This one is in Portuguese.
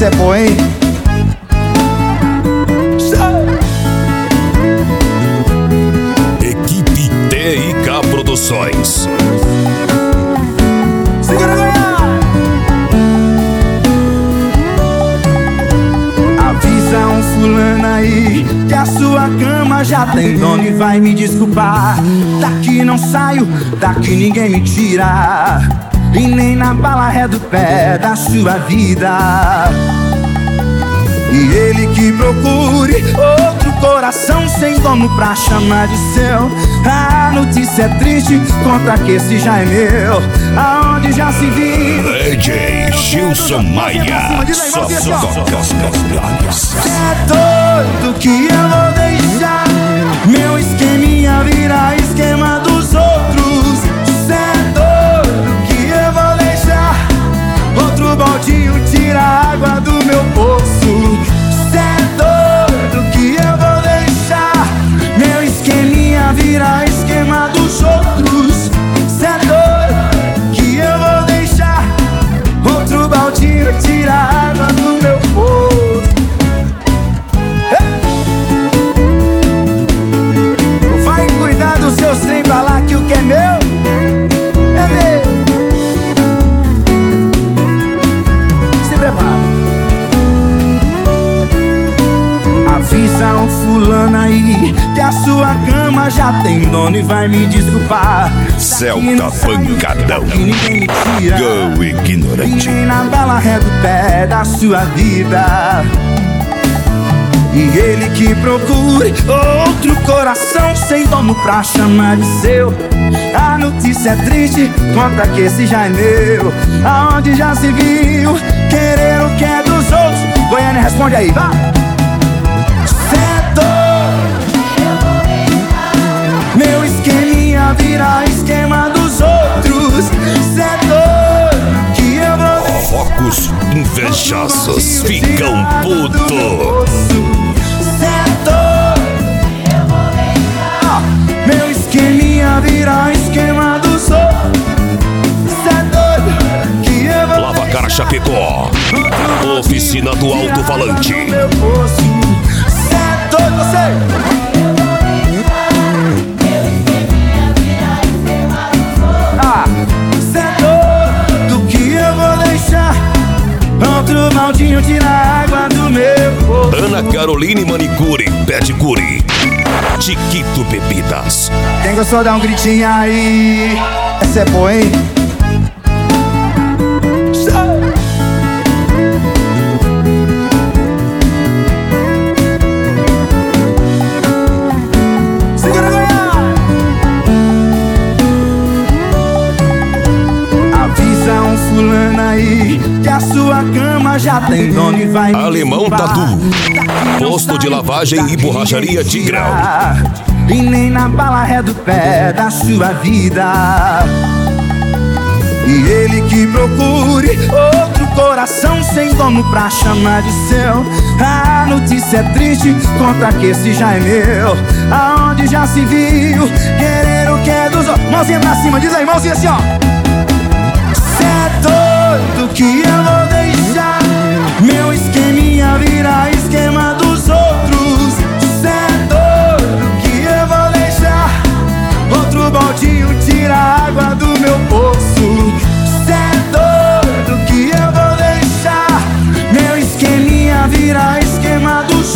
Essa é boa, hein? Equipe TIK Produções. Segura, avisa um fulano aí que a sua cama já tem dono e vai me desculpar. Daqui não saio, daqui ninguém me tira, e nem na bala ré do pé da sua vida. E ele que procure outro coração sem dono pra chamar de seu. A notícia é triste, conta que esse já é meu. Aonde já se viu DJ Gilson Maia. Só toca as melhores. cê é doido que eu vou deixar meu esqueminha virar esquema dos outros. Cê é doido que eu vou deixar outro baldinho tirar água do meu poço. Cê é doido que eu vou deixar meu esqueminha virar esquema dos outros. Cê é doido que eu vou deixar outro baldinho tirar água do meu poço. Vai cuidar dos seus trem pra lá que o que é meu é meu. Se prepara. Avisa um fulano aí que a sua cama já tem dono e vai me desculpar. Celta Pancadão. Que ninguém me tira, Go ignorante. e nem na bala ré do pé da sua vida. E ele que procure outro coração sem dono pra chamar de seu. A notícia é triste, conta que esse já é meu. Aonde já se viu querer o que é dos outros. Goiânia, responde aí, vai. Cê é doido, meu esqueminha vira esquema dos outros. Cê é doido que eu vou Focos invejosos ficam puto. Cê é doido, meu esqueminha vira esquema dos outros. Cê é doido que eu vou Lava Cara Chapecó. Oficina do Alto-Falante. Cê é doido, você. Cê é doido que eu vou deixar outro maldinho tirar água do meu poço. Ana Caroline Manicure, Pedicure. Chiquito Bebidas. Quem gostou dá um gritinho aí. Essa é boa, hein? Segura, Goiás. Avisa um fulano aí que a sua cama já tem dono e vai me Alemão desculpar. Tatu. Daqui não Posto de saio, lavagem e daqui borracharia ninguém me Tigrão. tira, e nem na bala ré do pé da sua vida. E ele que procure outro coração sem dono pra chamar de seu. A notícia é triste, conta que esse já é meu. Aonde já se viu querer o que é dos outros. Mãozinha pra cima, diz aí, mãozinha assim, ó. Cê é doido que eu vou deixar meu esqueminha virar esquema dos outros. Cê é doido que eu vou deixar outro baldinho tirar água do meu poço. Cê é doido que eu vou deixar meu esqueminha virar esquema dos